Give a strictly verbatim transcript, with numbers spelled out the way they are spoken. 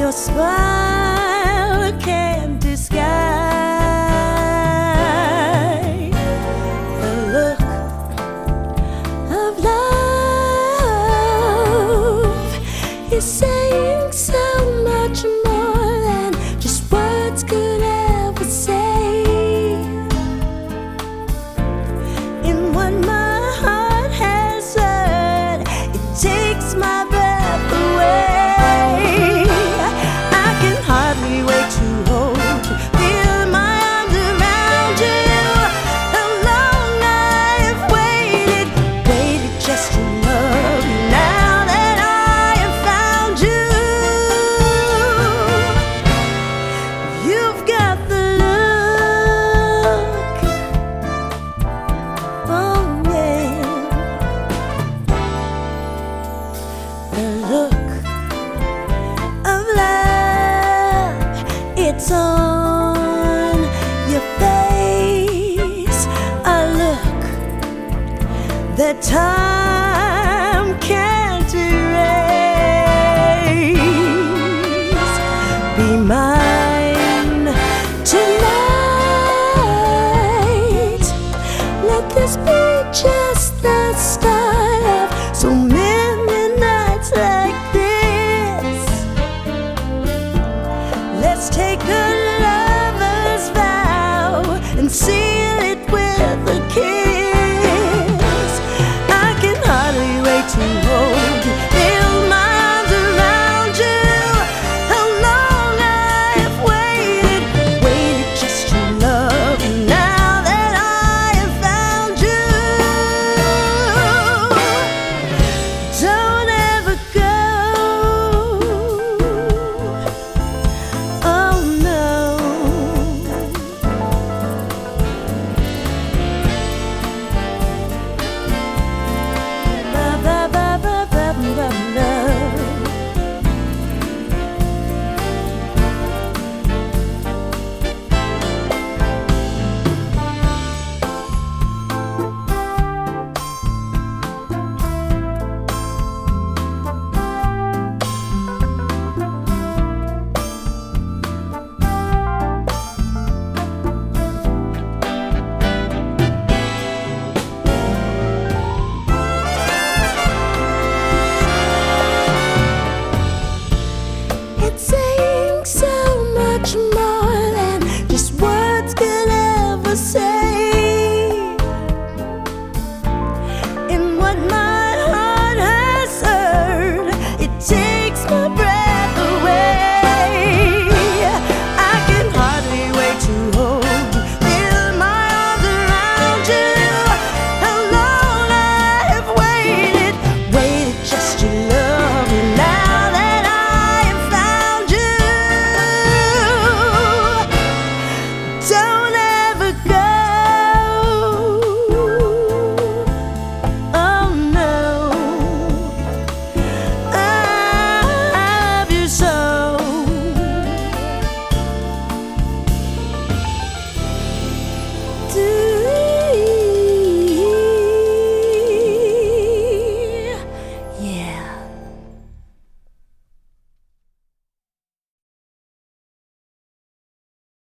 your smile can't disguise the look of love. You're saying so much more than just words could ever say. In what my heart has heard, it takes my breath away. I can hardly wait to hold you, feel my arms around you. How long I've waited, waited just to love you. Now that I have found you, you've got the look. Oh yeah, the look of love, it's on your face. A look that time can't erase. Be mine tonight. Let this be just the start of so many nights like this. Let's take a